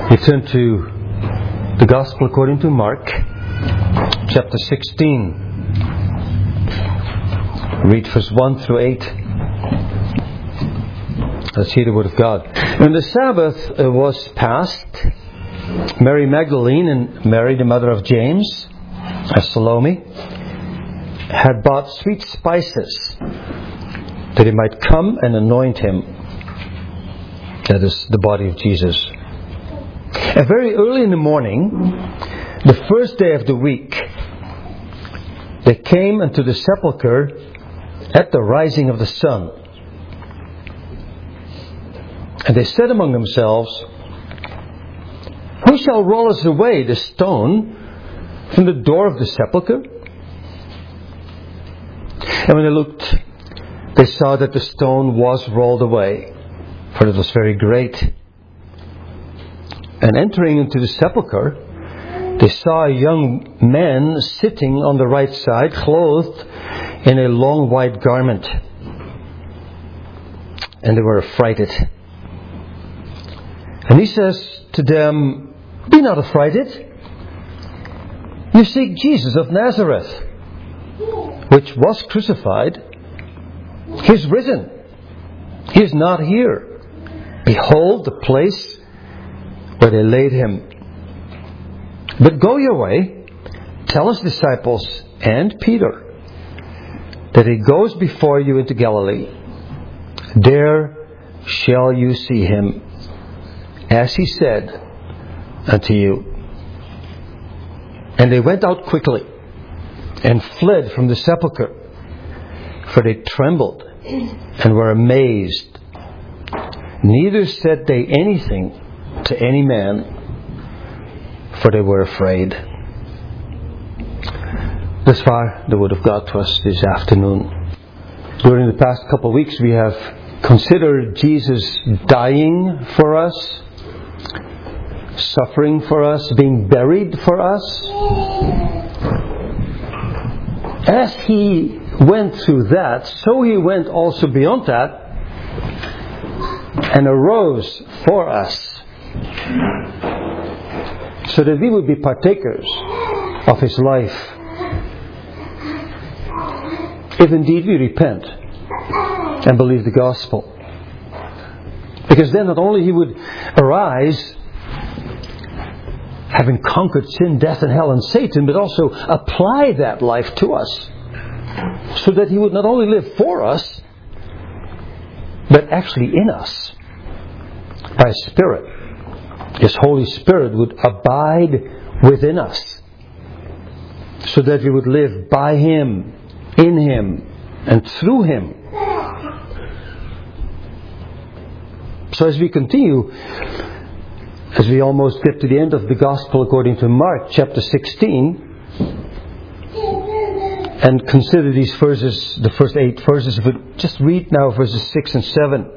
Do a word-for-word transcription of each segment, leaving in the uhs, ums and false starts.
We turn to the Gospel according to Mark, chapter sixteen. Read verse one through eight. Let's hear the Word of God. When the Sabbath was past, Mary Magdalene and Mary, the mother of James, and Salome, had bought sweet spices that they might come and anoint him. That is the body of Jesus. And very early in the morning, the first day of the week, they came unto the sepulchre at the rising of the sun. And they said among themselves, Who shall roll us away the stone from the door of the sepulchre? And when they looked, they saw that the stone was rolled away, for it was very great. And entering into the sepulchre, they saw a young man sitting on the right side, clothed in a long white garment. And they were affrighted. And he says to them, Be not affrighted. You seek Jesus of Nazareth, which was crucified. He is risen. He is not here. Behold the place where they laid him. But go your way, tell his disciples and Peter that he goes before you into Galilee. There shall you see him, as he said unto you. And they went out quickly and fled from the sepulchre, for they trembled and were amazed. Neither said they anything to any man, for they were afraid. Thus far, the Word of God to us this afternoon. During the past couple of weeks, we have considered Jesus dying for us, suffering for us, being buried for us. As He went through that, so He went also beyond that and arose for us, so that we would be partakers of His life, if indeed we repent and believe the gospel. Because then not only He would arise, having conquered sin, death and hell and Satan, but also apply that life to us, so that He would not only live for us, but actually in us by His Spirit. His Holy Spirit would abide within us, so that we would live by Him, in Him, and through Him. So as we continue, as we almost get to the end of the Gospel according to Mark, chapter sixteen, and consider these verses, the first eight verses, but just read now verses six and seven.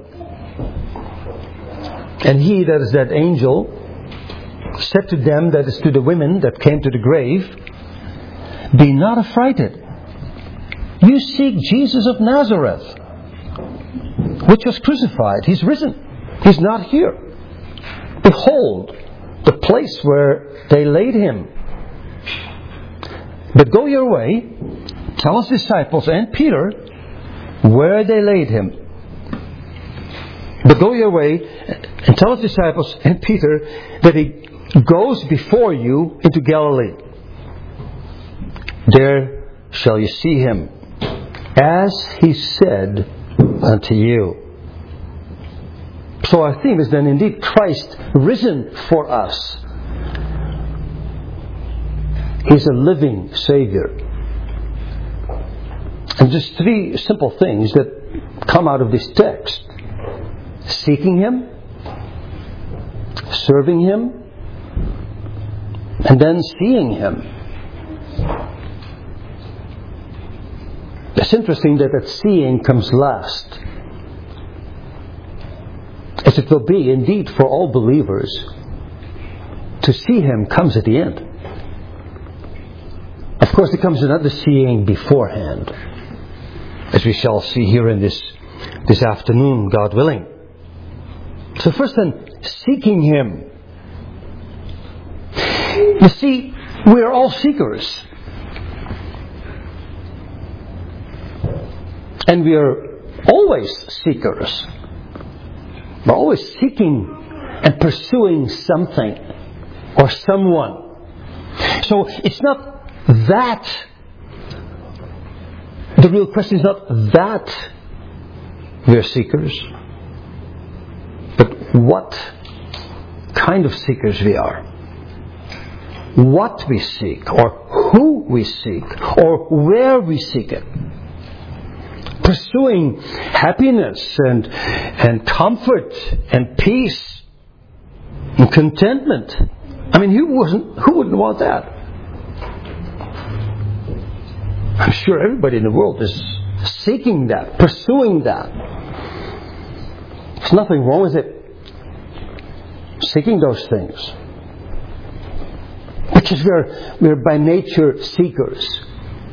And he, that is that angel, said to them, that is to the women that came to the grave, Be not affrighted. You seek Jesus of Nazareth, which was crucified. He's risen. He's not here. Behold the place where they laid him. But go your way, tell his disciples and Peter where they laid him. But go your way and tell his disciples and Peter that he goes before you into Galilee. There shall you see him, as he said unto you. So our theme is then indeed Christ risen for us. He's a living Savior. And just three simple things that come out of this text: seeking Him, serving Him, and then seeing Him. It's interesting that that seeing comes last, as it will be indeed for all believers. To see Him comes at the end. Of course, there comes another seeing beforehand, as we shall see here in this this afternoon, God willing. So first then, seeking Him. You see, we are all seekers. And we are always seekers. We're always seeking and pursuing something or someone. So it's not that. The real question is not that we are seekers, but what kind of seekers we are. What we seek, or who we seek, or where we seek it. Pursuing happiness and, and comfort and peace and contentment. I mean, who wasn't, who wouldn't want that? I'm sure everybody in the world is seeking that, pursuing that. There's nothing wrong with it. Seeking those things. Because we're, we're by nature seekers.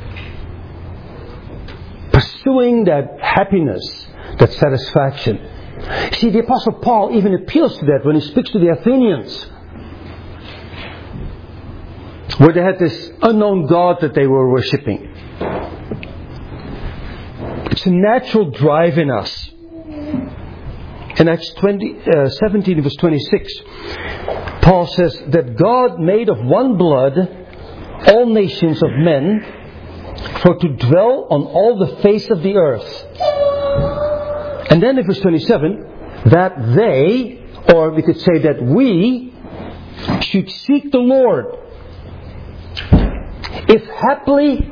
Pursuing that happiness, that satisfaction. See, the Apostle Paul even appeals to that when he speaks to the Athenians, where they had this unknown God that they were worshipping. It's a natural drive in us. In Acts twenty, uh, seventeen, verse twenty-six, Paul says that God made of one blood all nations of men, for to dwell on all the face of the earth. And then in verse twenty-seven, that they, or we could say that we, should seek the Lord. If haply,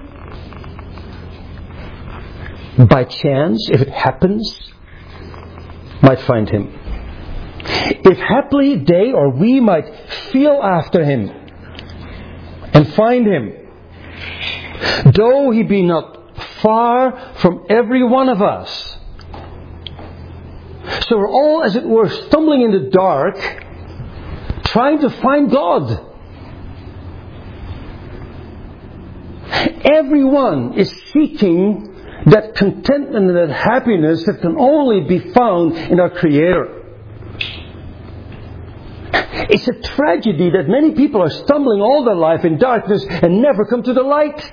by chance, if it happens, might find Him. If haply they or we might feel after Him and find Him, though He be not far from every one of us. So we're all, as it were, stumbling in the dark, trying to find God. Everyone is seeking that contentment and that happiness that can only be found in our Creator. It's a tragedy that many people are stumbling all their life in darkness and never come to the light.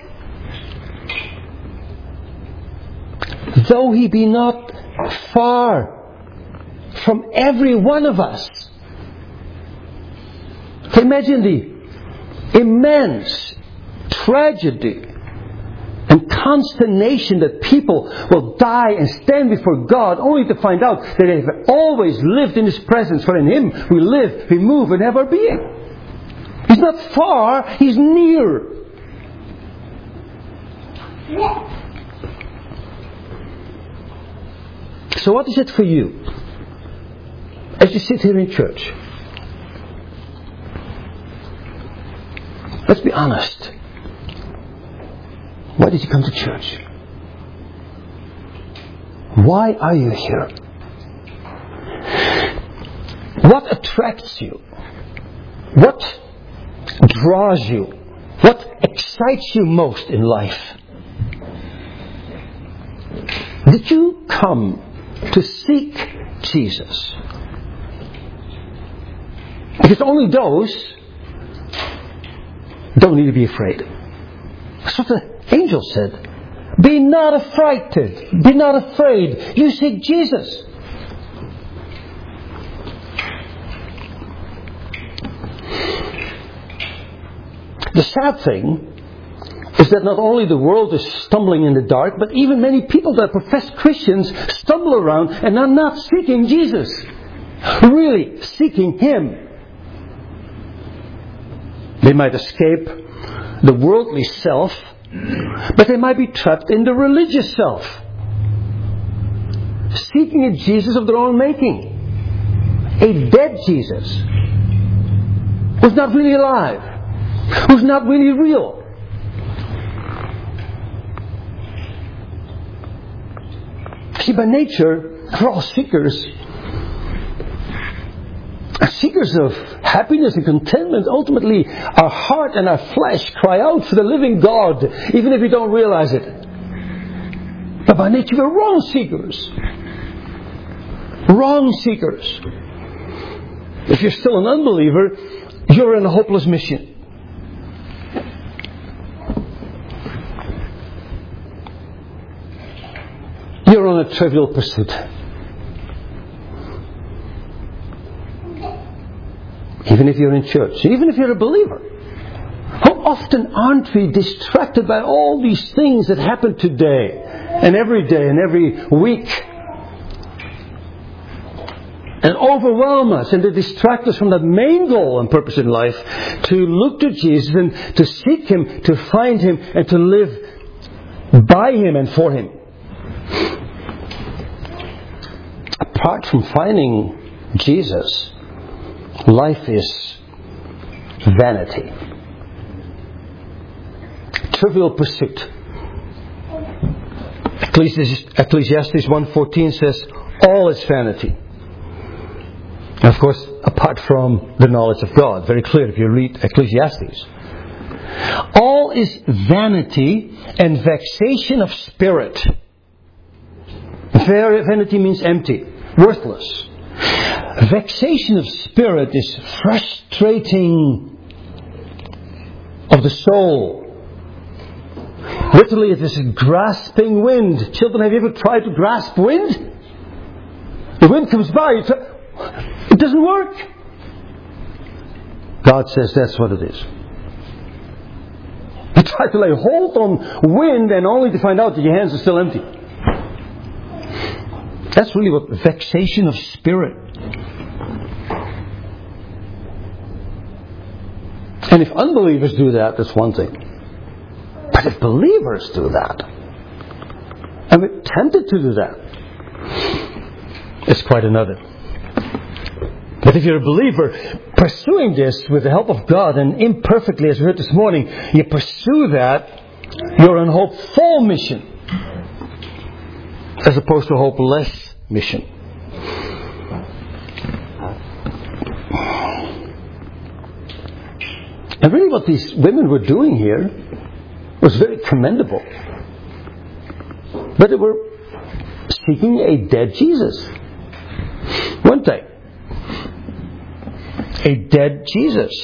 Though He be not far from every one of us. Imagine the immense tragedy and consternation that people will die and stand before God only to find out that they have always lived in His presence. For in Him we live, we move, and have our being. He's not far, He's near. So what is it for you as you sit here in church? Let's be honest. Why did you come to church? Why are you here? What attracts you? What draws you? What excites you most in life? Did you come to seek Jesus? Because only those don't need to be afraid. That's what the angel said. Be not affrighted. Be not afraid. You seek Jesus. The sad thing is that not only the world is stumbling in the dark, but even many people that profess Christians stumble around and are not seeking Jesus. Really seeking Him. They might escape the worldly self, but they might be trapped in the religious self. Seeking a Jesus of their own making. A dead Jesus. Who's not really alive. Who's not really real. See, by nature, we're all seekers. Seekers of happiness and contentment. Ultimately, our heart and our flesh cry out for the living God, even if we don't realize it. But by nature, we're wrong seekers. Wrong seekers. If you're still an unbeliever, you're in a hopeless mission. You're on a trivial pursuit. Even if you're in church, even if you're a believer. How often aren't we distracted by all these things that happen today and every day and every week? And overwhelm us and to distract us from that main goal and purpose in life, to look to Jesus and to seek Him, to find Him and to live by Him and for Him. Apart from finding Jesus, life is vanity. Trivial pursuit. Ecclesiastes one fourteen says, all is vanity. Of course, apart from the knowledge of God. Very clear if you read Ecclesiastes. All is vanity and vexation of spirit. Vanity means empty, worthless. Vexation of spirit is frustrating of the soul. Literally, it is a grasping wind. Children, have you ever tried to grasp wind? The wind comes by, you try, it doesn't work. God says that's what it is. You try to lay hold on wind and only to find out that your hands are still empty. That's really what vexation of spirit. And if unbelievers do that, that's one thing. But if believers do that, and we're tempted to do that, it's quite another. But if you're a believer, pursuing this with the help of God and imperfectly, as we heard this morning, you pursue that, you're on hopeful mission, as opposed to hopeless mission. And really what these women were doing here was very commendable. But they were seeking a dead Jesus. Weren't they? A dead Jesus.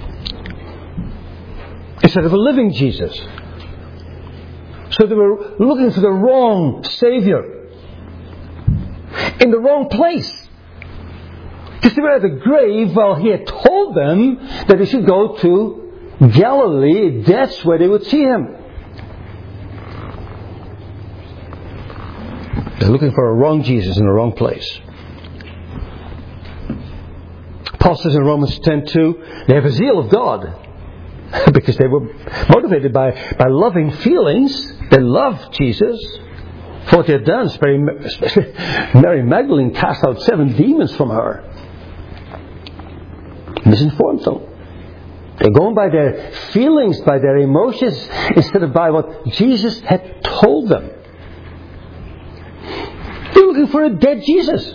Instead of a living Jesus. So they were looking for the wrong Savior. In the wrong place. Because they were at the grave while He had told them that they should go to Galilee. That's where they would see Him. They're looking for a wrong Jesus in the wrong place. Paul says in Romans ten two, they have a zeal of God. Because they were motivated by, by loving feelings. They loved Jesus. For what they had done, especially Mary Magdalene cast out seven demons from her. Misinformed them. They're going by their feelings, by their emotions, instead of by what Jesus had told them. They're looking for a dead Jesus.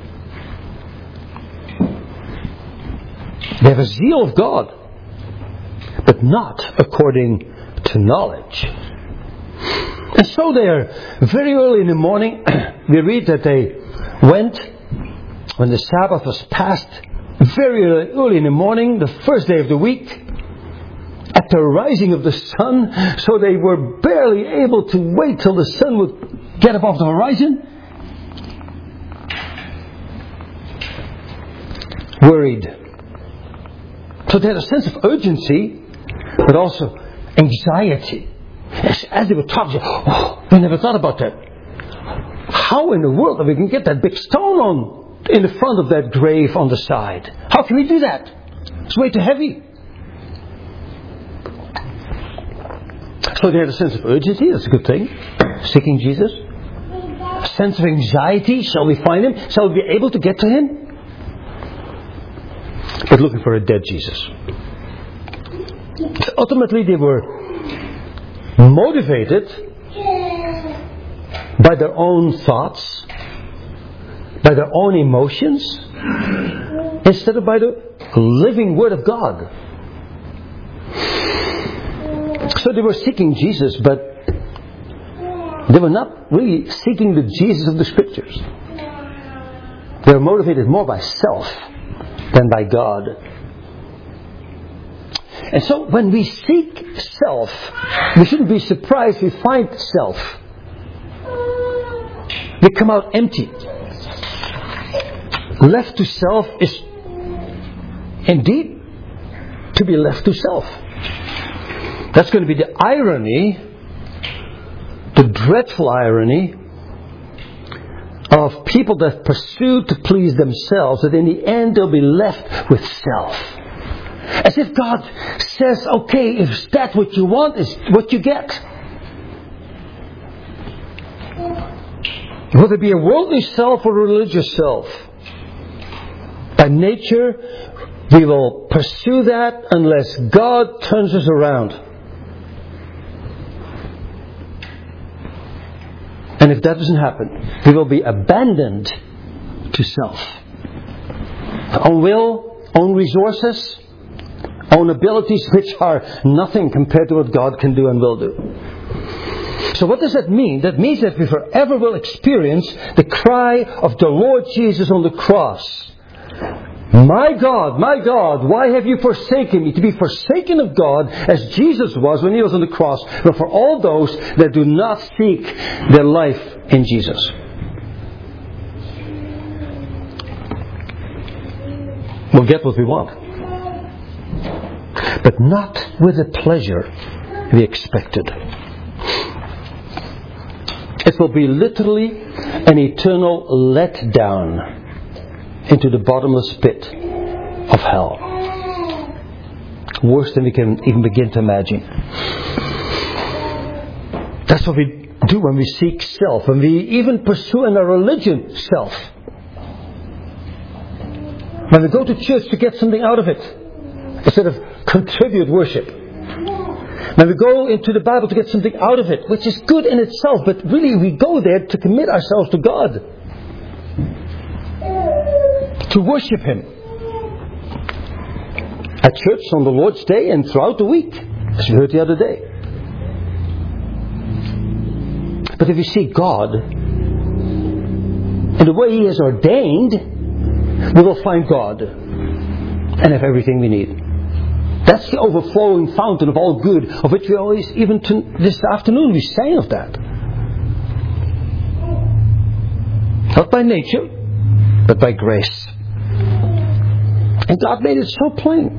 They have a zeal of God, but not according to knowledge. And so there, very early in the morning, we read that they went, when the Sabbath was past, very early in the morning, the first day of the week, at the rising of the sun, so they were barely able to wait till the sun would get above the horizon. Worried. So they had a sense of urgency, but also anxiety. As, as they were talking, oh, we never thought about that. How in the world are we going to get that big stone on in the front of that grave on the side? How can we do that? It's way too heavy. So they had a sense of urgency. That's a good thing. Seeking Jesus. A sense of anxiety. Shall we find Him? Shall we be able to get to Him? But looking for a dead Jesus. Ultimately, they were motivated by their own thoughts, by their own emotions, instead of by the living Word of God. So they were seeking Jesus, but they were not really seeking the Jesus of the Scriptures. They were motivated more by self than by God. And so when we seek self, we shouldn't be surprised we find self. they come out empty. Left to self is indeed to be left to self. That's going to be the irony, the dreadful irony of people that pursue to please themselves, that in the end they'll be left with self. As if God says, okay, if that's what you want, is what you get. Whether it be a worldly self or a religious self, by nature we will pursue that unless God turns us around. And if that doesn't happen, we will be abandoned to self. Own will, own resources, own abilities, which are nothing compared to what God can do and will do. So what does that mean? That means that we forever will experience the cry of the Lord Jesus on the cross. My God, my God, why have you forsaken me? To be forsaken of God as Jesus was when He was on the cross, but for all those that do not seek their life in Jesus. We'll get what we want, but not with the pleasure we expected. It will be literally an eternal letdown into the bottomless pit of hell. Worse than we can even begin to imagine. That's what we do when we seek self, when we even pursue in our religion self. When we go to church to get something out of it, instead of contribute worship. When we go into the Bible to get something out of it, which is good in itself, but really we go there to commit ourselves to God. To worship Him. At church on the Lord's Day and throughout the week, as we heard the other day. But if we see God in the way He has ordained, we will find God and have everything we need. That's the overflowing fountain of all good, of which we always, even to this afternoon, we sang of that. Not by nature, but by grace. And God made it so plain.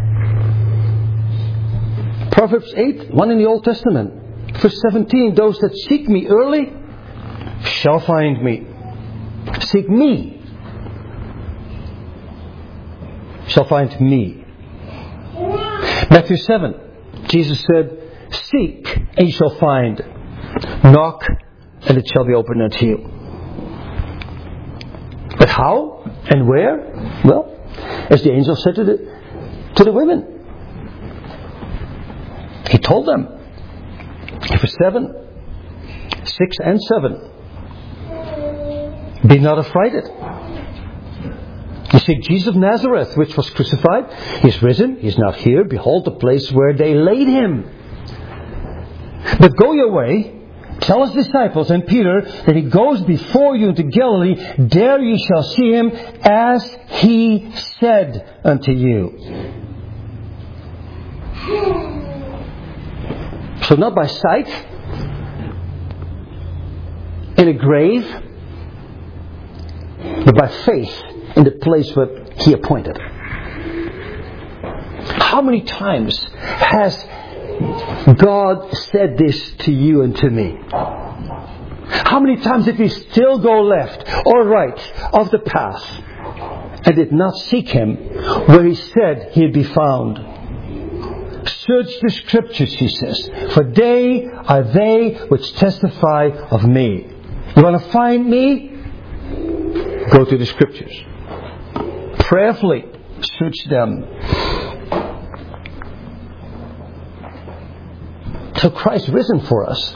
Proverbs eight, one in the Old Testament. Verse seventeen, those that seek me early shall find me. Seek me. Shall find me. Matthew seven, Jesus said, seek and you shall find. Knock and it shall be opened unto you. But how and where? Well, as the angel said to the, to the women. He told them. Verse seven, six and seven. Be not affrighted. You see, Jesus of Nazareth, which was crucified, He is risen, He is not here. Behold the place where they laid Him. But go your way, tell His disciples and Peter that He goes before you into Galilee. There you shall see Him as He said unto you. So not by sight, in a grave, but by faith in the place where He appointed. How many times has God said this to you and to me? How many times did we still go left or right of the path and did not seek Him where He said He'd be found? Search the Scriptures, He says, for they are they which testify of me. You want to find me? Go to the Scriptures. Prayerfully search them. So Christ risen for us.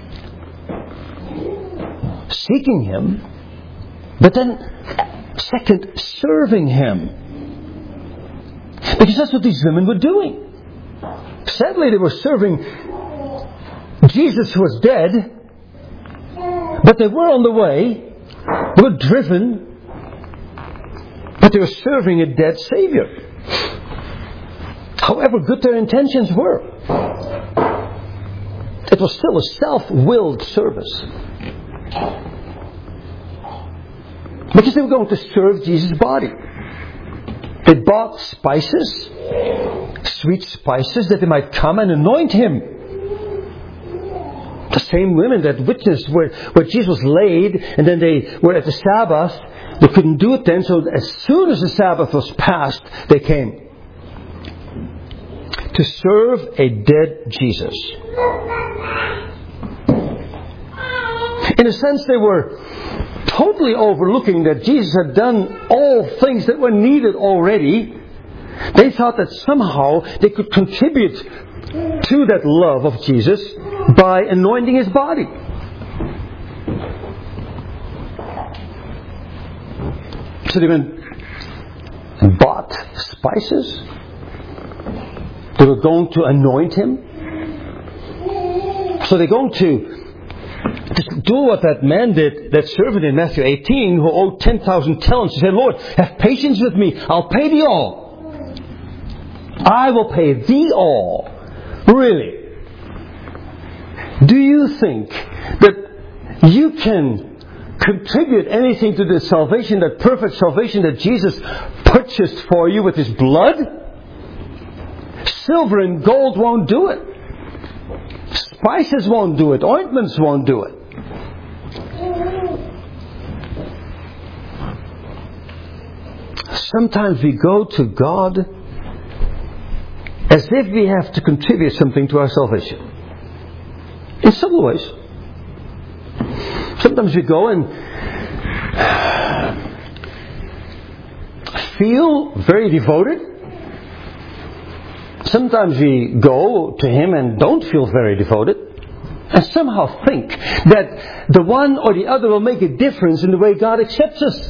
Seeking Him. But then, second, serving Him. Because that's what these women were doing. Sadly, they were serving Jesus who was dead. But they were on the way. They were driven. But they were serving a dead Savior. However good their intentions were, it was still a self-willed service. Because they were going to serve Jesus' body. They bought spices, sweet spices, that they might come and anoint Him. The same women that witnessed where, where Jesus was laid, and then they were at the Sabbath. They couldn't do it then, so as soon as the Sabbath was passed, they came to serve a dead Jesus. In a sense, they were totally overlooking that Jesus had done all things that were needed already. They thought that somehow they could contribute to that love of Jesus by anointing His body. So they went and bought spices. They were going to anoint Him. So they're going to just do what that man did, that servant in Matthew eighteen, who owed ten thousand talents. He said, Lord, have patience with me. I'll pay thee all. I will pay thee all. Really? Do you think that you can contribute anything to the salvation, that perfect salvation that Jesus purchased for you with His blood? Silver and gold won't do it. Spices won't do it. Ointments won't do it. Sometimes we go to God as if we have to contribute something to our salvation. In some ways. Sometimes we go and feel very devoted. Sometimes we go to Him and don't feel very devoted. And somehow think that the one or the other will make a difference in the way God accepts us.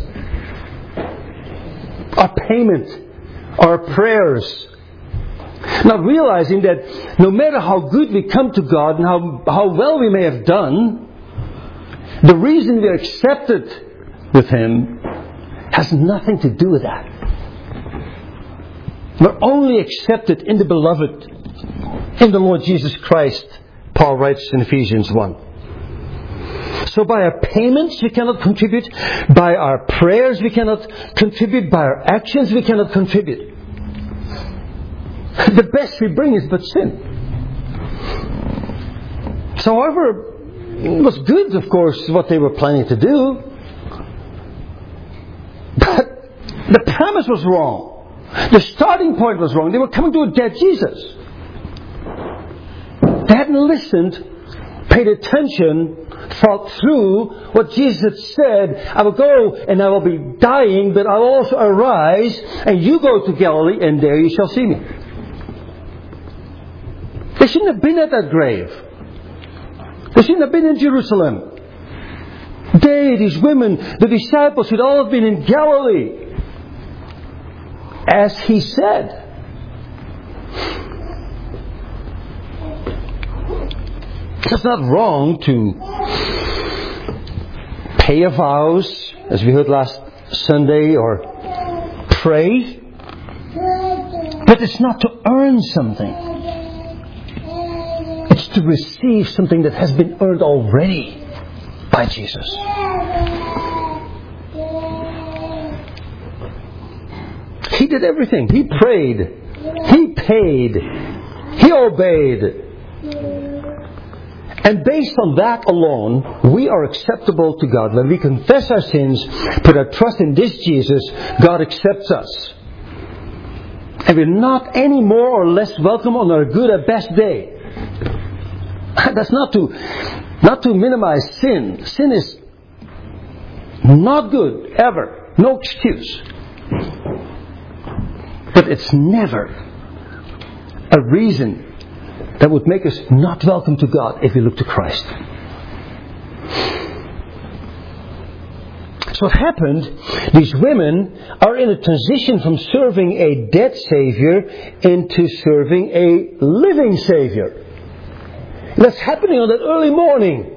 Our payment, our prayers. Not realizing that no matter how good we come to God and how, how well we may have done, the reason we are accepted with Him has nothing to do with that. We're only accepted in the Beloved, in the Lord Jesus Christ, Paul writes in Ephesians one. So by our payments we cannot contribute, by our prayers we cannot contribute, by our actions we cannot contribute. The best we bring is but sin. So however, it was good, of course, what they were planning to do. But the premise was wrong. The starting point was wrong. They were coming to a dead Jesus. They hadn't listened, paid attention, thought through what Jesus had said. I will go and I will be dying, but I will also arise, and you go to Galilee, and there you shall see me. They shouldn't have been at that grave. They shouldn't have been in Jerusalem. They, these women, the disciples, should all have been in Galilee. As He said. It's not wrong to pay a vows, as we heard last Sunday, or pray. But it's not to earn something. It's to receive something that has been earned already by Jesus. He did everything. He prayed. He paid. He obeyed. And based on that alone, we are acceptable to God. When we confess our sins, put our trust in this Jesus, God accepts us. And we're not any more or less welcome on our good or best day. That's not to, not to minimize sin. Sin is not good, ever. No excuse. But it's never a reason that would make us not welcome to God if we look to Christ. So what happened, these women are in a transition from serving a dead Savior into serving a living Savior. That's happening on that early morning.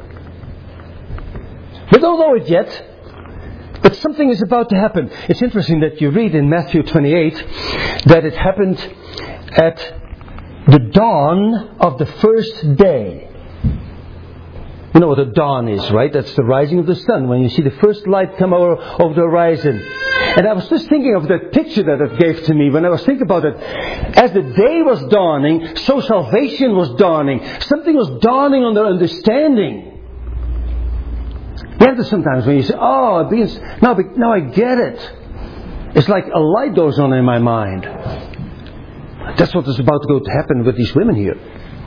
We don't know it yet. But something is about to happen. It's interesting that you read in Matthew twenty-eight that it happened at the dawn of the first day. You know what the dawn is, right? That's the rising of the sun, when you see the first light come over, over the horizon. And I was just thinking of that picture that it gave to me when I was thinking about it. As the day was dawning, so salvation was dawning. Something was dawning on their understanding. You have this sometimes when you say, oh, it begins, now, now I get it. It's like a light goes on in my mind. That's what is about to go to happen with these women here.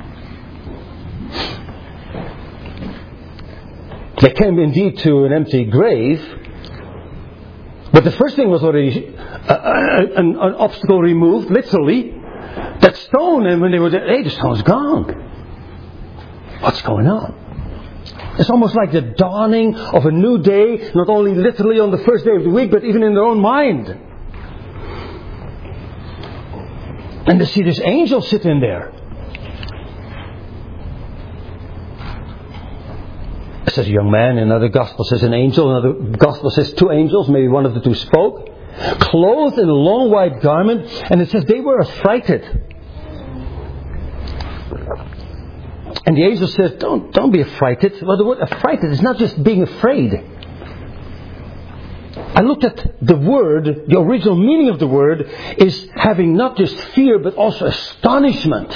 They came indeed to an empty grave. But the first thing was already uh, an, an obstacle removed, literally. That stone, and when they were there, hey, the stone's gone. What's going on? It's almost like the dawning of a new day, not only literally on the first day of the week, but even in their own mind. And they see this angel sitting there. It says a young man, in another gospel says an angel, another gospel says two angels, maybe one of the two spoke, clothed in a long white garment, and it says they were affrighted. And the angel says, don't, don't be affrighted. Well, the word affrighted is not just being afraid. I looked at the word, the original meaning of the word is having not just fear, but also astonishment.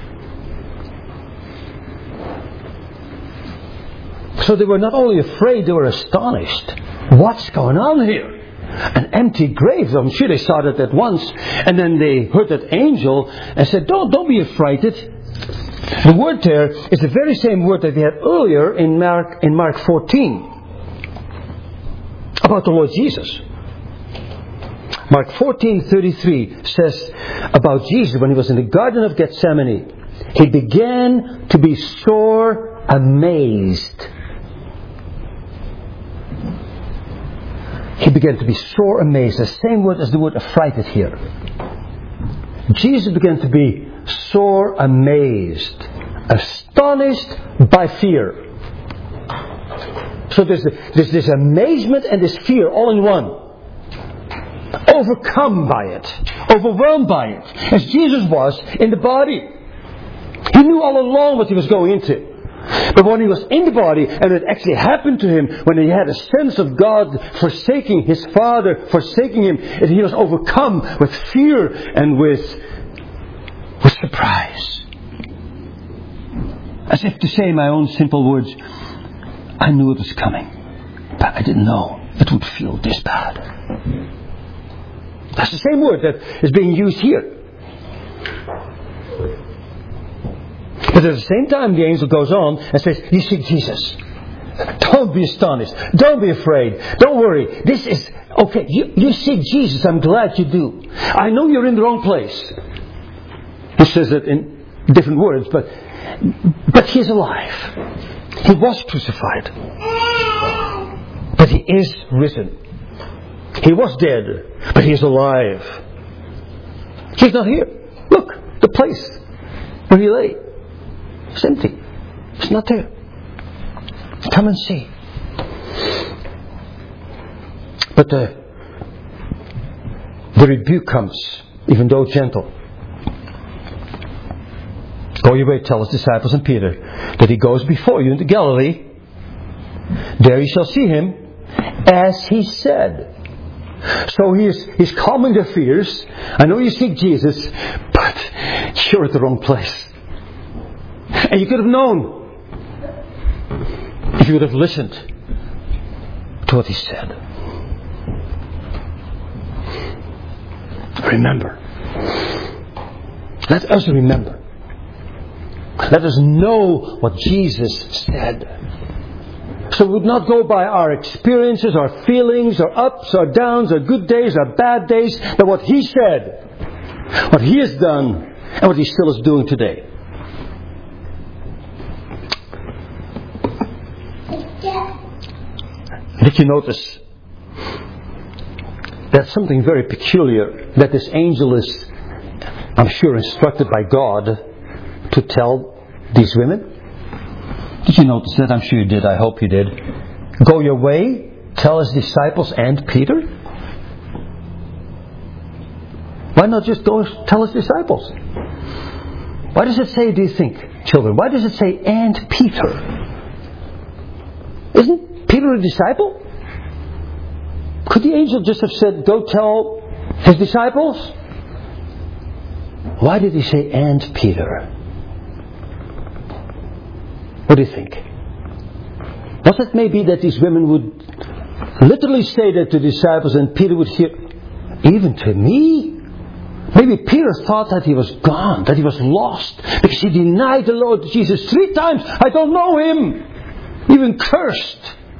So they were not only afraid, they were astonished. What's going on here? An empty grave. I'm sure they saw that at once. And then they heard that angel and said, don't, don't be affrighted. The word there is the very same word that we had earlier in Mark, in Mark fourteen. About the Lord Jesus. Mark fourteen thirty-three says about Jesus when he was in the Garden of Gethsemane. He began to be sore amazed. He began to be sore amazed. The same word as the word affrighted here. Jesus began to be sore amazed. Astonished by fear. So there's, there's this amazement and this fear all in one. Overcome by it. Overwhelmed by it. As Jesus was in the body. He knew all along what he was going into. But when he was in the body, and it actually happened to him, when he had a sense of God forsaking his Father, forsaking him, and he was overcome with fear and with, with surprise. As if to say in my own simple words, I knew it was coming, but I didn't know it would feel this bad. That's the same word that is being used here. But at the same time, the angel goes on and says, you see Jesus. Don't be astonished. Don't be afraid. Don't worry. This is, okay, you, you see Jesus. I'm glad you do. I know you're in the wrong place. He says it in different words, but, but he's alive. He was crucified. But he is risen. He was dead, but he is alive. He's not here. Look, the place where he lay. It's empty. It's not there. Come and see. But the, the rebuke comes, even though gentle. Go your way, tell his disciples and Peter that he goes before you into Galilee. There you shall see him, as he said. So he is, he's calming their fears. I know you seek Jesus, but you're at the wrong place. And you could have known if you would have listened to what he said. Remember. Let us remember. Let us know what Jesus said. So we would not go by our experiences, our feelings, our ups, our downs, our good days, our bad days, but what he said, what he has done, and what he still is doing today. Did you notice that's something very peculiar that this angel is, I'm sure, instructed by God to tell these women? Did you notice that? I'm sure you did. I hope you did. Go your way, tell his disciples and Peter. Why not just go tell his disciples? Why does it say, do you think, children? Why does it say and Peter? Isn't Peter a disciple? Could the angel just have said, go tell his disciples? Why did he say, and Peter? What do you think? Was it maybe that these women would literally say that to the disciples and Peter would hear, even to me? Maybe Peter thought that he was gone, that he was lost, because he denied the Lord Jesus three times. I don't know him. Even cursed.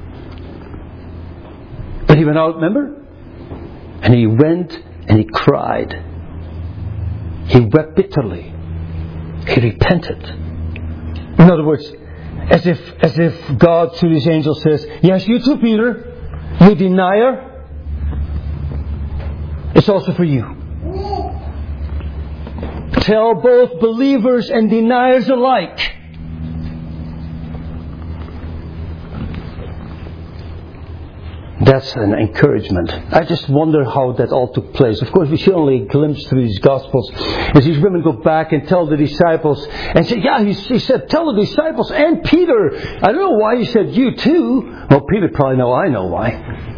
But he went out, remember? And he went and he cried. He wept bitterly. He repented. In other words, as if as if God through His angel says, yes, you too, Peter, you denier. It's also for you. Tell both believers and deniers alike. That's an encouragement. I just wonder how that all took place. Of course, we see only a glimpse through these Gospels. As these women go back and tell the disciples, and say, yeah, he, he said, tell the disciples and Peter. I don't know why he said you too. Well, Peter probably know, I know why.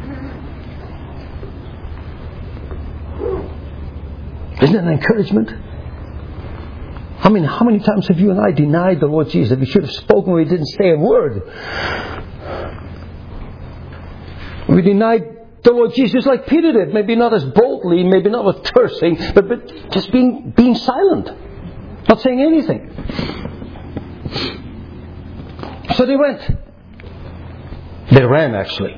Isn't that an encouragement? I mean, how many times have you and I denied the Lord Jesus? That we should have spoken when we didn't say a word. We denied the Lord Jesus like Peter did. Maybe not as boldly, maybe not with cursing, but, but just being being silent. Not saying anything. So they went. They ran, actually.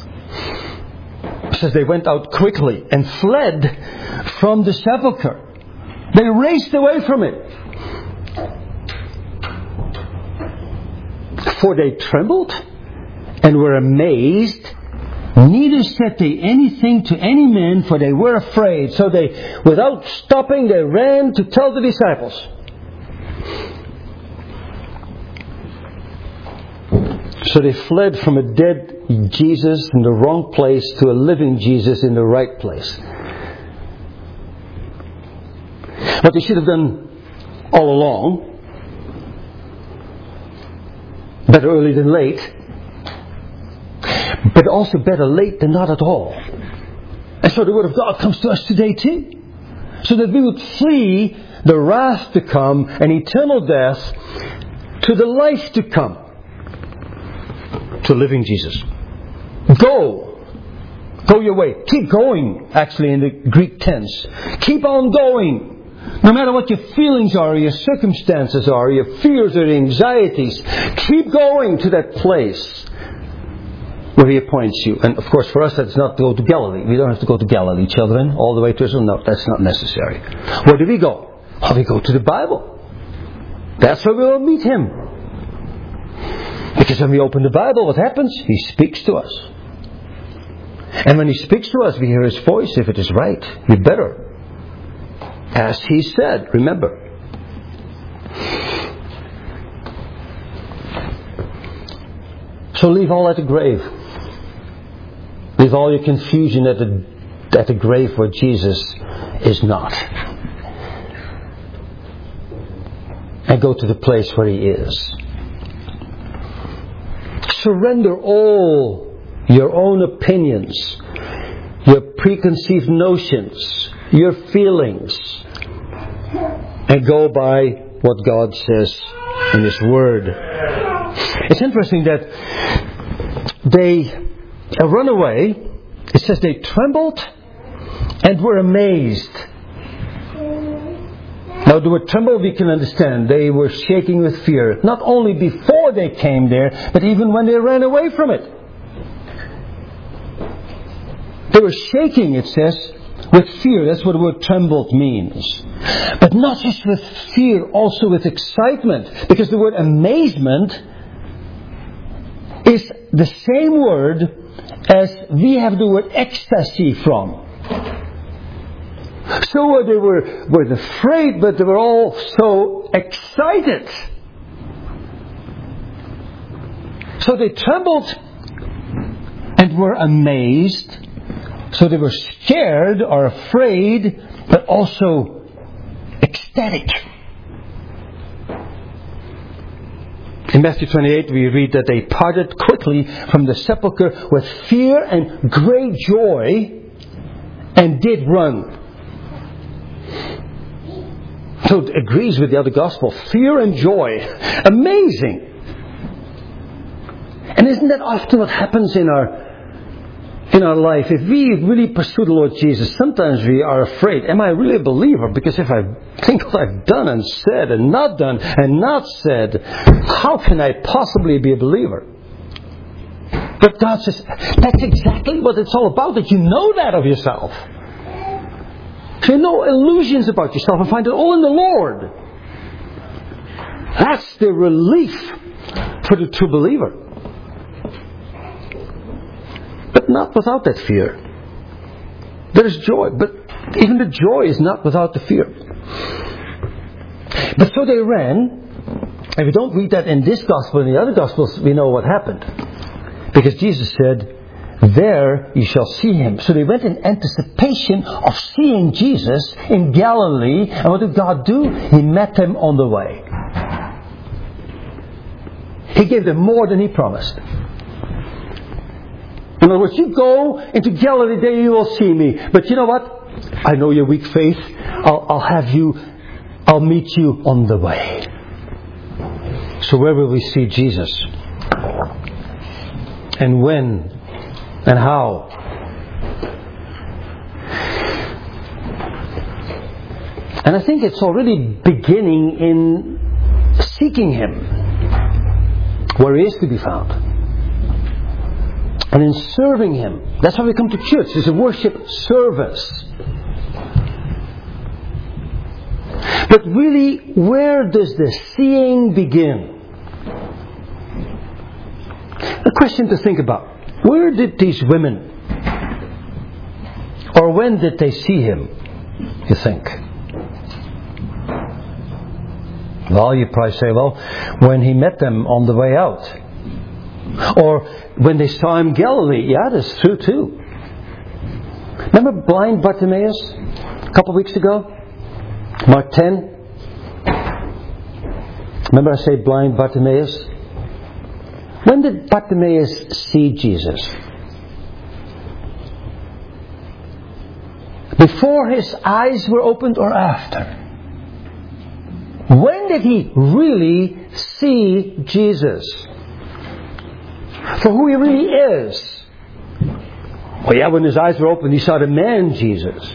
It says they went out quickly and fled from the sepulchre. They raced away from it. For they trembled and were amazed. Neither said they anything to any man, for they were afraid. So they, without stopping, they ran to tell the disciples. So they fled from a dead Jesus in the wrong place to a living Jesus in the right place. What they should have done all along, better early than late, but also better late than not at all. And so the Word of God comes to us today too. So that we would flee the wrath to come and eternal death to the life to come. To living Jesus. Go. Go your way. Keep going, actually, in the Greek tense. Keep on going. No matter what your feelings are, or your circumstances are, or your fears or anxieties, keep going to that place where He appoints you. And of course, for us, that's not to go to Galilee. We don't have to go to Galilee, children, all the way to Israel. No, that's not necessary. Where do we go? Well, we go to the Bible. That's where we will meet Him. Because when we open the Bible, what happens? He speaks to us. And when He speaks to us, we hear His voice. If it is right, we better. As He said, remember. So leave all at the grave. Leave all your confusion at the, at the grave where Jesus is not. And go to the place where He is. Surrender all your own opinions, your preconceived notions, your feelings, and go by what God says in His Word. It's interesting that they run away. It says they trembled and were amazed. Now the word tremble we can understand. They were shaking with fear. Not only before they came there, but even when they ran away from it. They were shaking, it says, with fear. That's what the word trembled means. But not just with fear, also with excitement. Because the word amazement is the same word as we have the word ecstasy from. So they were, were afraid, but they were all so excited. So they trembled and were amazed. So they were scared or afraid, but also ecstatic. In Matthew twenty-eight we read that they parted quickly from the sepulchre with fear and great joy and did run. So it agrees with the other gospel. Fear and joy. Amazing. And isn't that often what happens in our in our life? If we really pursue the Lord Jesus, sometimes we are afraid. Am I really a believer? Because if I think what I've done and said and not done and not said, how can I possibly be a believer? But God says, that's exactly what it's all about. That you know that of yourself. So no illusions about yourself and find it all in the Lord. That's the relief for the true believer. But not without that fear. There is joy, but even the joy is not without the fear. But so they ran, and we don't read that in this gospel. In the other gospels, we know what happened. Because Jesus said, there you shall see him. So they went in anticipation of seeing Jesus in Galilee. And what did God do? He met them on the way. He gave them more than he promised. In other words, you go into Galilee, there you will see me. But you know what? I know your weak faith. I'll, I'll have you, I'll meet you on the way. So where will we see Jesus? And when? And how? And I think it's already beginning in seeking him where he is to be found. And in serving him. That's why we come to church. It's a worship service. But really, where does the seeing begin? A question to think about. Where did these women, or when did they see him, you think? Well, you probably say, well, when he met them on the way out. Or when they saw him in Galilee. Yeah, that's true too. Remember blind Bartimaeus a couple of weeks ago? Mark ten. Remember I say blind Bartimaeus? When did Bartimaeus see Jesus? Before his eyes were opened or after? When did he really see Jesus? For who he really is? Well, yeah, when his eyes were opened, he saw the man Jesus.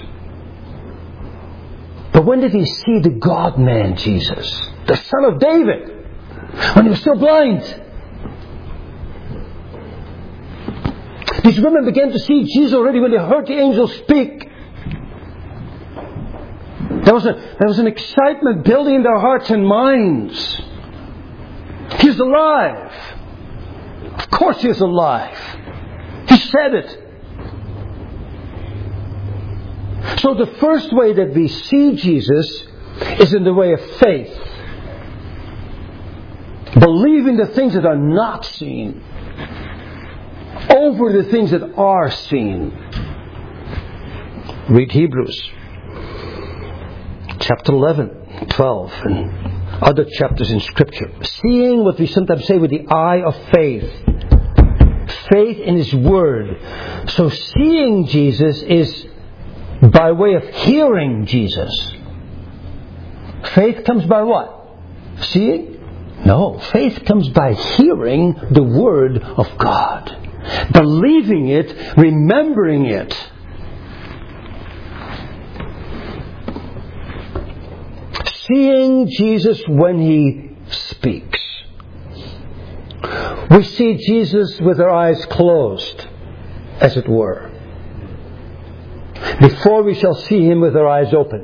But when did he see the God-man Jesus? The Son of David? When he was still blind. These women began to see Jesus already when they heard the angel speak. There was, a, there was an excitement building in their hearts and minds. He's alive. Of course he is alive. He said it. So the first way that we see Jesus is in the way of faith. Believing the things that are not seen over the things that are seen. Read Hebrews chapter eleven, twelve and other chapters in Scripture. Seeing what we sometimes say with the eye of faith. Faith in His Word. So seeing Jesus is by way of hearing Jesus. Faith comes by what? Seeing? No. Faith comes by hearing the Word of God. Believing it, remembering it. Seeing Jesus when He speaks. We see Jesus with our eyes closed, as it were. Before we shall see Him with our eyes open.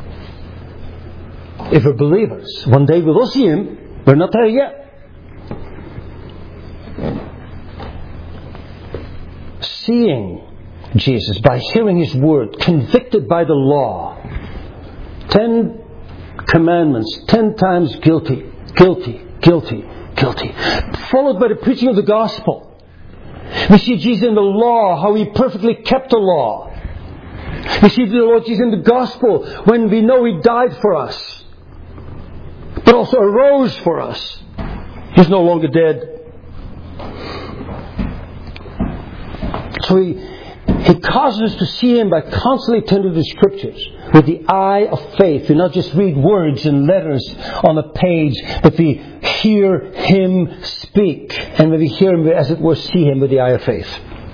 If we're believers, one day we will see Him. We're not there yet. Seeing Jesus by hearing His Word, convicted by the law. Ten commandments, ten times guilty, guilty, guilty, guilty. Followed by the preaching of the gospel. We see Jesus in the law, how He perfectly kept the law. We see the Lord Jesus in the gospel when we know He died for us, but also arose for us. He's no longer dead. So he, he causes us to see Him by constantly turning to the Scriptures with the eye of faith. We not just read words and letters on a page, but we hear Him speak. And when we hear Him, we, as it were, see Him with the eye of faith.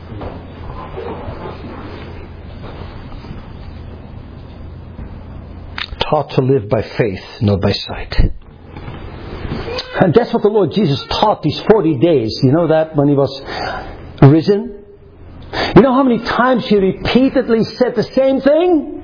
Taught to live by faith, not by sight. And that's what the Lord Jesus taught these forty days. You know that when He was risen? You know how many times He repeatedly said the same thing?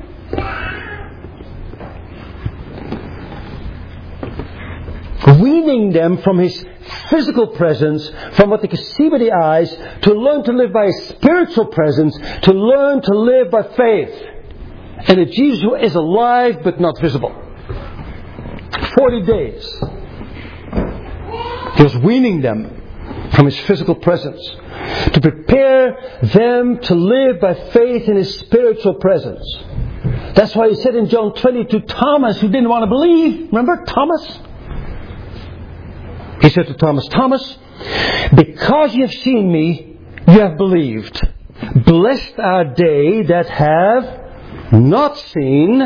Weaning them from His physical presence, from what they could see with the eyes, to learn to live by His spiritual presence, to learn to live by faith. And that Jesus is alive but not visible. Forty days. He was weaning them from His physical presence to prepare them to live by faith in His spiritual presence. That's why He said in John twenty to Thomas, who didn't want to believe. Remember Thomas? He said to Thomas, Thomas, because you have seen me, you have believed. Blessed are they that have not seen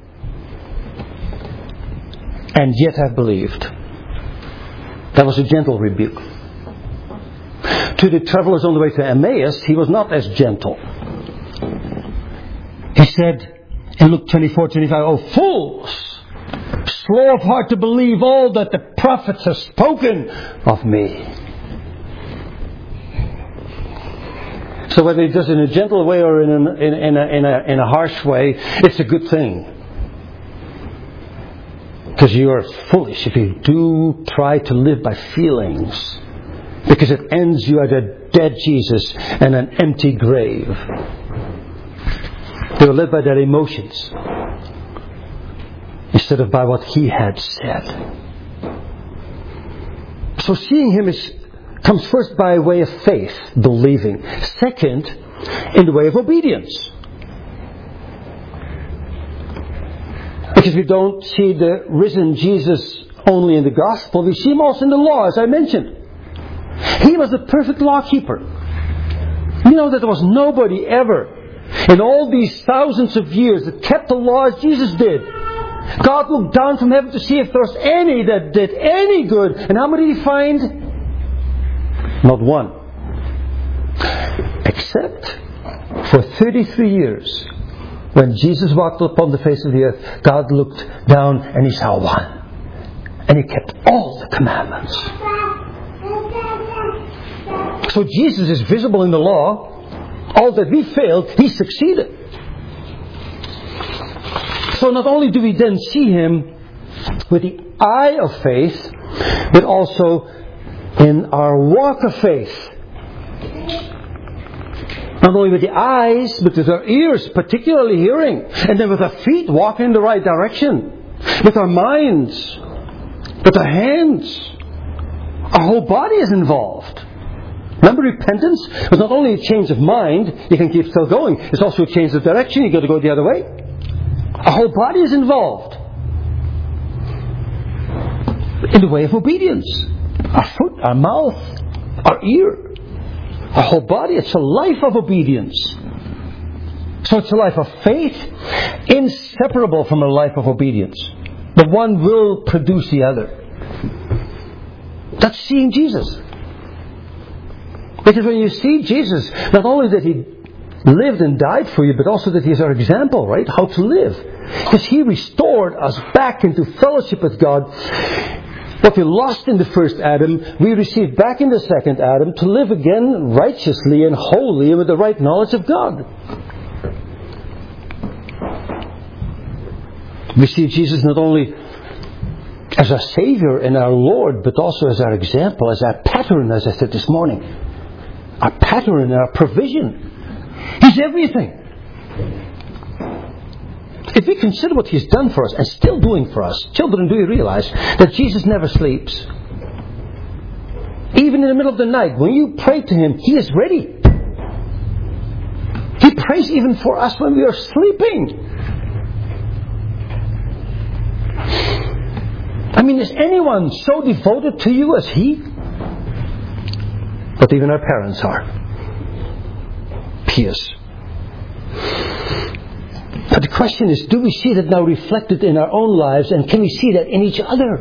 and yet have believed. That was a gentle rebuke. To the travelers on the way to Emmaus, He was not as gentle. He said in Luke twenty-four twenty-five, "Oh fools, slow of heart to believe all that the prophets have spoken of me." So whether He does it in a gentle way or in a, in, in, a, in, a, in a harsh way, it's a good thing. Because you are foolish if you do try to live by feelings. Because it ends you at a dead Jesus and an empty grave. They were led by their emotions instead of by what He had said. So seeing Him is, comes first by way of faith, believing. Second, in the way of obedience. Because we don't see the risen Jesus only in the gospel, we see Him also in the law, as I mentioned. He was a perfect law keeper. You know that there was nobody ever in all these thousands of years that kept the law as Jesus did. God looked down from heaven to see if there was any that did any good. And how many did He find? Not one. Except for thirty-three years. When Jesus walked upon the face of the earth, God looked down and He saw one. And He kept all the commandments. So Jesus is visible in the law. All that we failed, He succeeded. So not only do we then see Him with the eye of faith, but also in our walk of faith. Not only with the eyes, but with our ears, particularly hearing. And then with our feet, walking in the right direction. With our minds. With our hands. Our whole body is involved. Remember, repentance was not only a change of mind, you can keep still going. It's also a change of direction, you've got to go the other way. Our whole body is involved. In the way of obedience. Our foot, our mouth, our ear. Our whole body, it's a life of obedience. So it's a life of faith, inseparable from a life of obedience. The one will produce the other. That's seeing Jesus. Because when you see Jesus, not only that He lived and died for you, but also that He is our example, right? How to live. Because He restored us back into fellowship with God. What we lost in the first Adam, we received back in the second Adam to live again righteously and holy and with the right knowledge of God. We see Jesus not only as our Savior and our Lord, but also as our example, as our pattern, as I said this morning. Our pattern and our provision. He's everything. If we consider what He's done for us and still doing for us, children, do you realize that Jesus never sleeps? Even in the middle of the night, when you pray to Him, He is ready. He prays even for us when we are sleeping. I mean, is anyone so devoted to you as He? But even our parents are. Pious. But the question is, do we see that now reflected in our own lives, and can we see that in each other?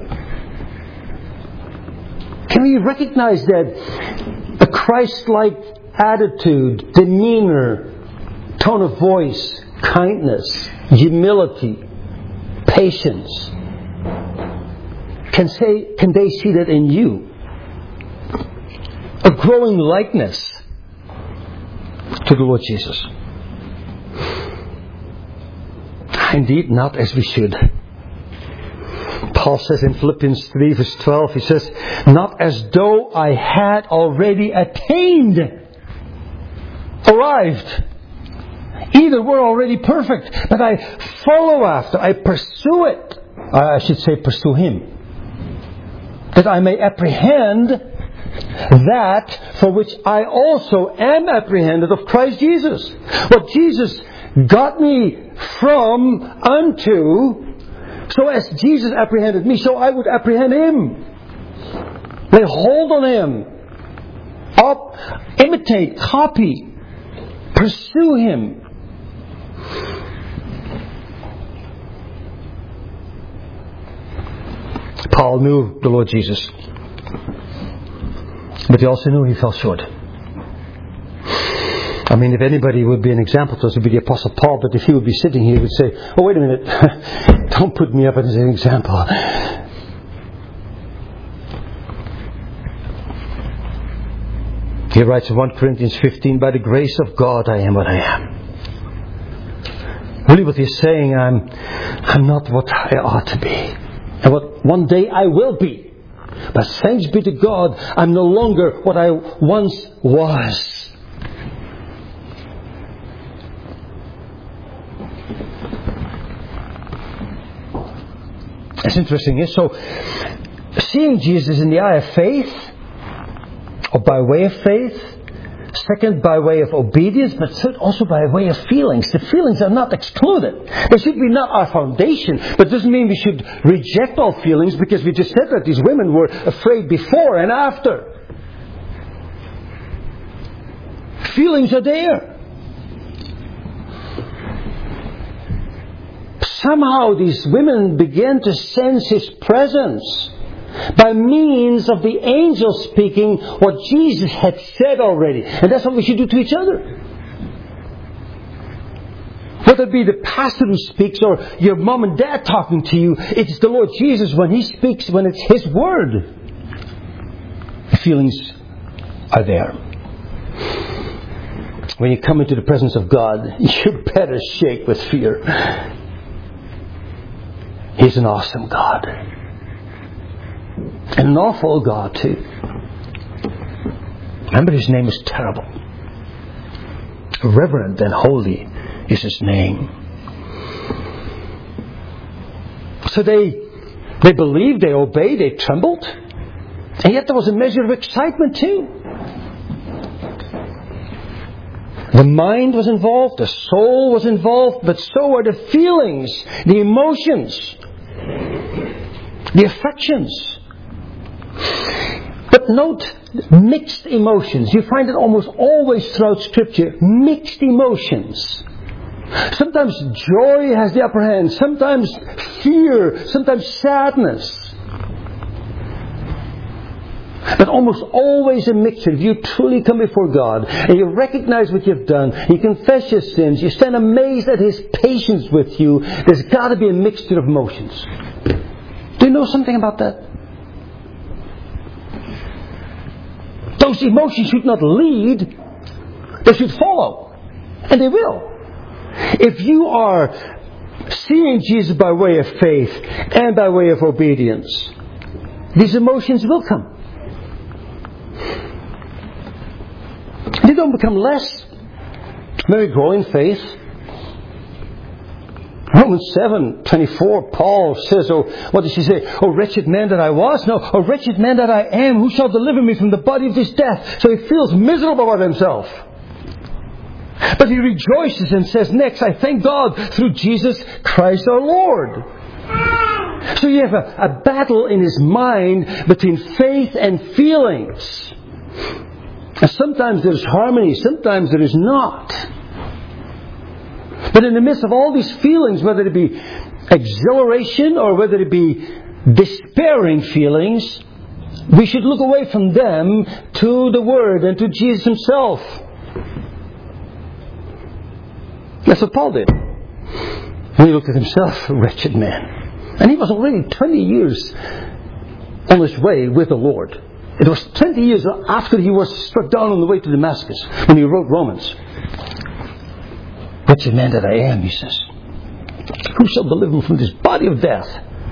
Can we recognize that a Christ-like attitude, demeanor, tone of voice, kindness, humility, patience, can say, can they see that in you? A growing likeness to the Lord Jesus. Indeed, not as we should. Paul says in Philippians three verse twelve, he says, not as though I had already attained, arrived. Either we're already perfect, but I follow after, I pursue it. I should say pursue Him. That I may apprehend that for which I also am apprehended of Christ Jesus. What Jesus got me from unto, so as Jesus apprehended me, so I would apprehend Him. Lay hold on Him. Up, imitate, copy, pursue Him. Paul knew the Lord Jesus, but he also knew he fell short. I mean, if anybody would be an example to us, it would be the Apostle Paul, but if he would be sitting here, he would say, oh, wait a minute, don't put me up as an example. He writes in First Corinthians fifteen, by the grace of God I am what I am. Really what he's saying, I'm, I'm not what I ought to be. And what one day I will be. But thanks be to God, I'm no longer what I once was. That's interesting. Yeah? So, seeing Jesus in the eye of faith, or by way of faith, second, by way of obedience, but third, also by way of feelings. The feelings are not excluded. They should be not our foundation, but doesn't mean we should reject all feelings, because we just said that these women were afraid before and after. Feelings are there. Somehow these women began to sense His presence by means of the angel speaking what Jesus had said already. And that's what we should do to each other. Whether it be the pastor who speaks or your mom and dad talking to you, it's the Lord Jesus when He speaks, when it's His word. The feelings are there. When you come into the presence of God, you better shake with fear. He's an awesome God. And an awful God too. Remember, His name is terrible. Reverend and holy is His name. So they they believed, they obeyed, they trembled. And yet there was a measure of excitement too. The mind was involved, the soul was involved, but so were the feelings, the emotions, the affections. But note mixed emotions. You find it almost always throughout Scripture. Mixed emotions. Sometimes joy has the upper hand. Sometimes fear. Sometimes sadness. But almost always a mixture. If you truly come before God and you recognize what you've done, you confess your sins, you stand amazed at His patience with you, there's got to be a mixture of emotions. Do you know something about that? Those emotions should not lead, they should follow. And they will. If you are seeing Jesus by way of faith and by way of obedience, these emotions will come. They don't become less when we grow in faith. Romans seven twenty-four, Paul says, oh, what does he say? Oh, wretched man that I was. No, oh, wretched man that I am. Who shall deliver me from the body of this death? So he feels miserable about himself. But he rejoices and says next, I thank God through Jesus Christ our Lord. So you have a, a battle in his mind between faith and feelings. And sometimes there's harmony, sometimes there is not. But in the midst of all these feelings, whether it be exhilaration or whether it be despairing feelings, we should look away from them to the Word and to Jesus Himself. That's what Paul did. When he looked at himself, a wretched man. And he was already twenty years on his way with the Lord. It was twenty years after he was struck down on the way to Damascus when he wrote Romans. Wretched man that I am, he says. Who shall deliver me from this body of death?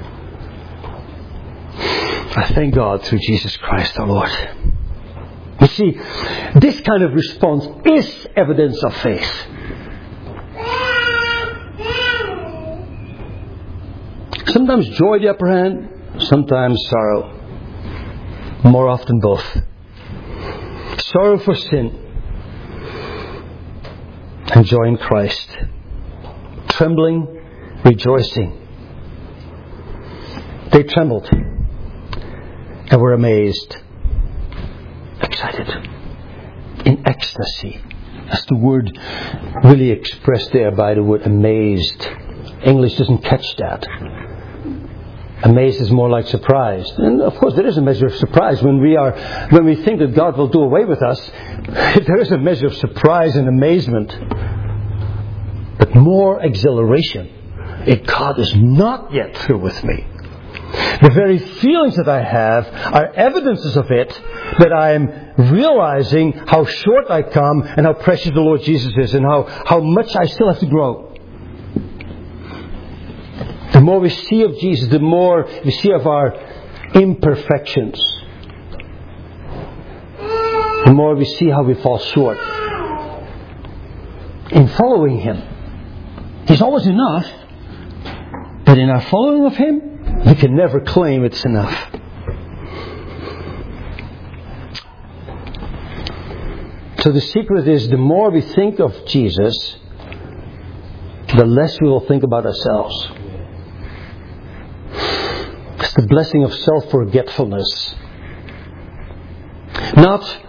I thank God through Jesus Christ our Lord. You see, this kind of response is evidence of faith. Sometimes joy the upper hand, sometimes sorrow. More often both. Sorrow for sin and joy in Christ. Trembling, rejoicing. They trembled and were amazed, excited, in ecstasy. That's the word really expressed there by the word amazed. English doesn't catch that. Amazed is more like surprised. And of course there is a measure of surprise when we are, when we think that God will do away with us. There is a measure of surprise and amazement. But more exhilaration. If God is not yet through with me. The very feelings that I have are evidences of it, that I am realizing how short I come and how precious the Lord Jesus is and how, how much I still have to grow. The more we see of Jesus, the more we see of our imperfections. The more we see how we fall short. In following Him, He's always enough. But in our following of Him, we can never claim it's enough. So the secret is, the more we think of Jesus, the less we will think about ourselves. It's the blessing of self-forgetfulness. Not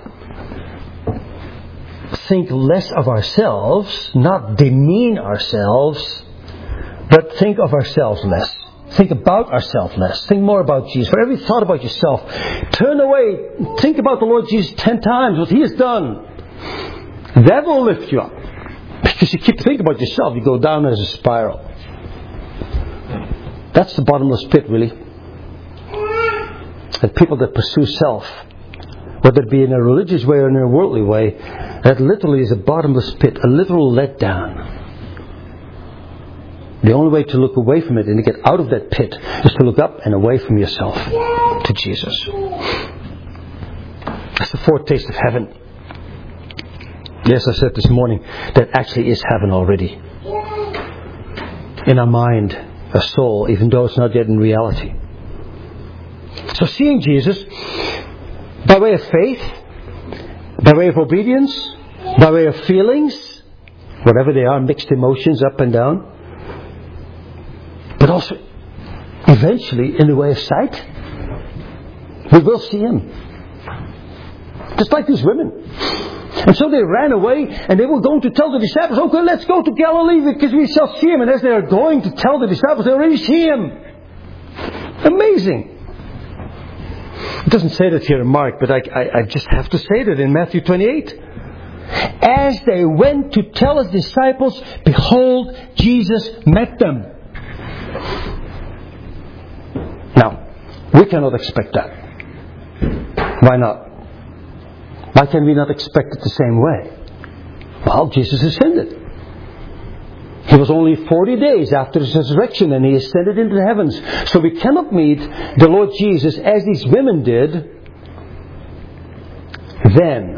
think less of ourselves, not demean ourselves, but think of ourselves less. Think about ourselves less. Think more about Jesus. For every thought about yourself, turn away. Think about the Lord Jesus ten times, what He has done. That will lift you up. Because you keep thinking about yourself, you go down as a spiral. That's the bottomless pit, really. And people that pursue self, whether it be in a religious way or in a worldly way, that literally is a bottomless pit, a literal letdown. The only way to look away from it and to get out of that pit is to look up and away from yourself to Jesus. That's the foretaste of heaven. Yes, I said this morning, that actually is heaven already. In our mind, our soul, even though it's not yet in reality. So seeing Jesus, by way of faith, by way of obedience, by way of feelings, whatever they are, mixed emotions up and down, but also eventually in the way of sight, we will see Him. Just like these women. And so they ran away and they were going to tell the disciples, okay, let's go to Galilee because we shall see Him. And as they are going to tell the disciples, they already see Him. Amazing. It doesn't say that here in Mark, but I, I, I just have to say that in Matthew twenty-eight. As they went to tell His disciples, behold, Jesus met them. Now, we cannot expect that. Why not? Why can we not expect it the same way? Well, Jesus ascended. He was only forty days after His resurrection and He ascended into the heavens. So we cannot meet the Lord Jesus as these women did then.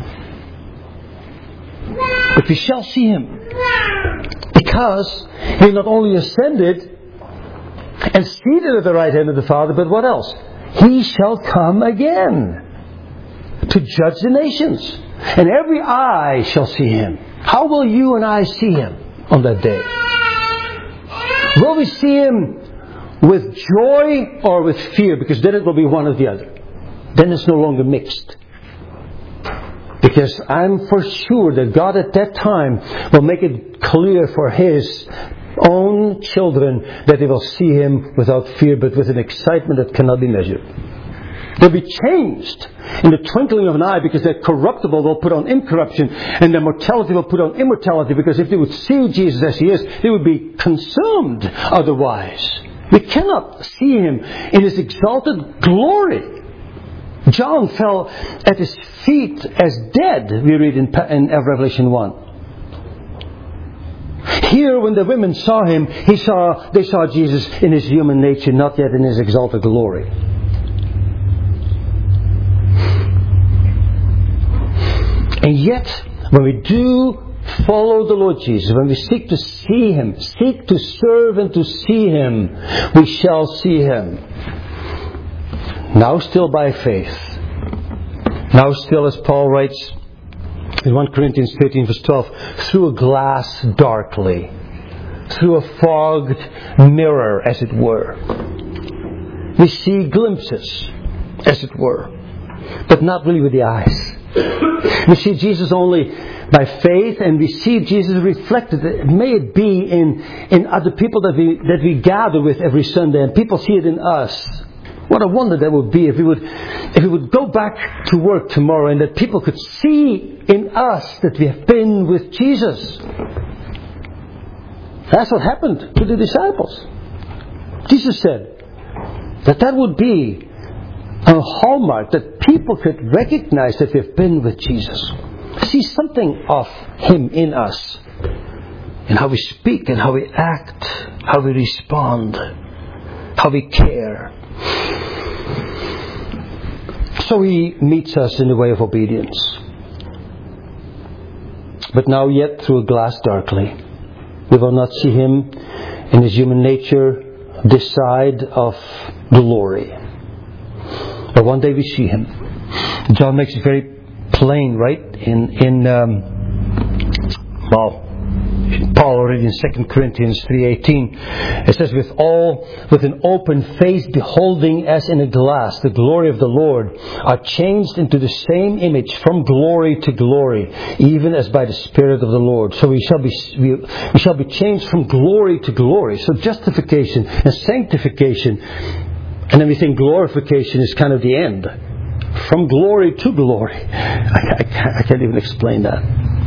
But we shall see Him. Because He not only ascended and seated at the right hand of the Father, but what else? He shall come again to judge the nations. And every eye shall see Him. How will you and I see Him on that day? Will we see Him with joy or with fear, because then it will be one or the other. Then it's no longer mixed. Because I'm for sure that God at that time will make it clear for His own children that they will see Him without fear, but with an excitement that cannot be measured. They'll be changed in the twinkling of an eye, because their corruptible will put on incorruption and their mortality will put on immortality, because if they would see Jesus as He is, they would be consumed otherwise. We cannot see Him in His exalted glory. John fell at His feet as dead, we read in, in Revelation one. Here, when the women saw Him, he saw, they saw Jesus in His human nature, not yet in His exalted glory. And yet, when we do follow the Lord Jesus, when we seek to see Him, seek to serve and to see Him, we shall see Him. Now still by faith. Now still, as Paul writes in First Corinthians thirteen verse twelve, through a glass darkly, through a fogged mirror, as it were. We see glimpses, as it were, but not really with the eyes. We see Jesus only by faith, and we see Jesus reflected. May it be in, in other people that we that we gather with every Sunday, and people see it in us. What a wonder that would be if we would if we would go back to work tomorrow and that people could see in us that we have been with Jesus. That's what happened to the disciples. Jesus said that that would be a hallmark, that people could recognize that we've been with Jesus. See something of Him in us, in how we speak and how we act, how we respond, how we care. So He meets us in the way of obedience. But now yet through a glass darkly. We will not see Him in His human nature this side of glory. But one day we see Him. John makes it very plain, right? In, in um, well, Paul already in Second Corinthians three eighteen, it says, with all, with an open face beholding as in a glass the glory of the Lord, are changed into the same image from glory to glory, even as by the Spirit of the Lord. So we shall be we, we shall be changed from glory to glory. So justification and sanctification, and then we think glorification is kind of the end. From glory to glory. I, I, can't, I can't even explain that.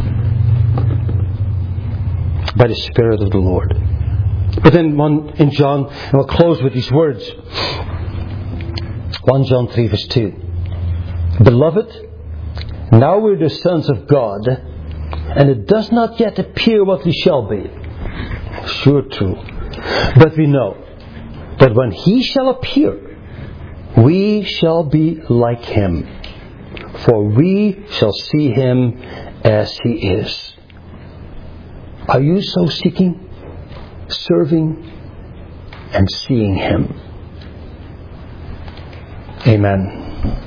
By the Spirit of the Lord. But then one in John, and we'll close with these words. First John three verse two. Beloved, now we're the sons of God, and it does not yet appear what we shall be. Sure, true. But we know that when He shall appear, we shall be like Him, for we shall see Him as He is. Are you so seeking, serving, and seeing Him? Amen.